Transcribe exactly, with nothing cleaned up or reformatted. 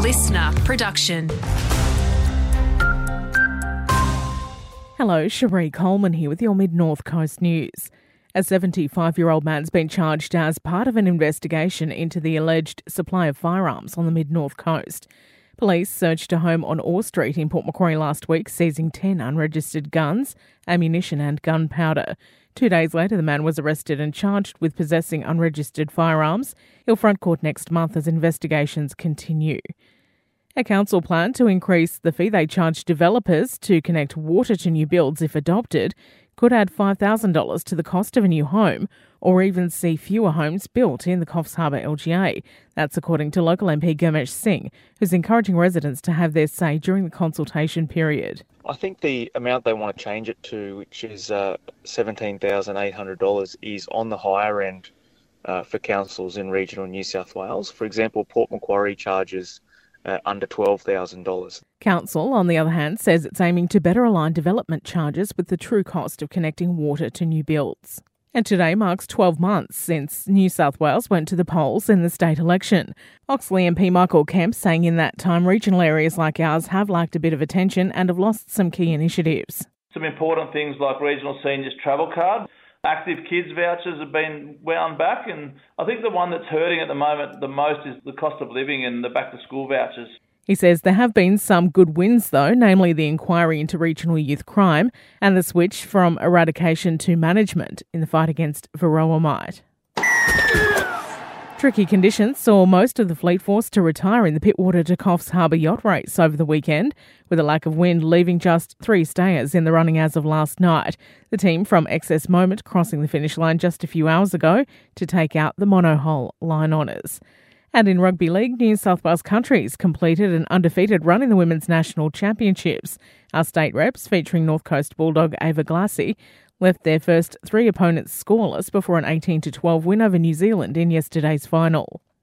listener production. Hello, Cherie Coleman here with your Mid-North Coast News. A seventy-five-year-old man's been charged as part of an investigation into the alleged supply of firearms on the Mid-North Coast. Police searched a home on Orr Street in Port Macquarie last week, seizing ten unregistered guns, ammunition and gunpowder. Two days later, the man was arrested and charged with possessing unregistered firearms. He'll front court next month as investigations continue. A council plan to increase the fee they charge developers to connect water to new builds if adopted could add five thousand dollars to the cost of a new home, or even see fewer homes built in the Coffs Harbour L G A. That's according to local M P Gurmesh Singh, who's encouraging residents to have their say during the consultation period. I think the amount they want to change it to, which is uh, seventeen thousand eight hundred dollars, is on the higher end uh, for councils in regional New South Wales. For example, Port Macquarie charges Uh, under twelve thousand dollars. Council, on the other hand, says it's aiming to better align development charges with the true cost of connecting water to new builds. And today marks twelve months since New South Wales went to the polls in the state election. Oxley M P Michael Kemp saying in that time regional areas like ours have lacked a bit of attention and have lost some key initiatives. Some important things like regional seniors travel card. Active kids vouchers have been wound back, and I think the one that's hurting at the moment the most is the cost of living and the back to school vouchers. He says there have been some good wins though, namely the inquiry into regional youth crime and the switch from eradication to management in the fight against varroa mite. Tricky conditions saw most of the fleet forced to retire in the Pittwater to Coffs Harbour yacht race over the weekend, with a lack of wind leaving just three stayers in the running as of last night. The team from Excess Moment crossing the finish line just a few hours ago to take out the monohull line honours. And in Rugby League, New South Wales Countries completed an undefeated run in the Women's National Championships. Our state reps, featuring North Coast Bulldog Ava Glassy, left their first three opponents scoreless before an eighteen to twelve win over New Zealand in yesterday's final.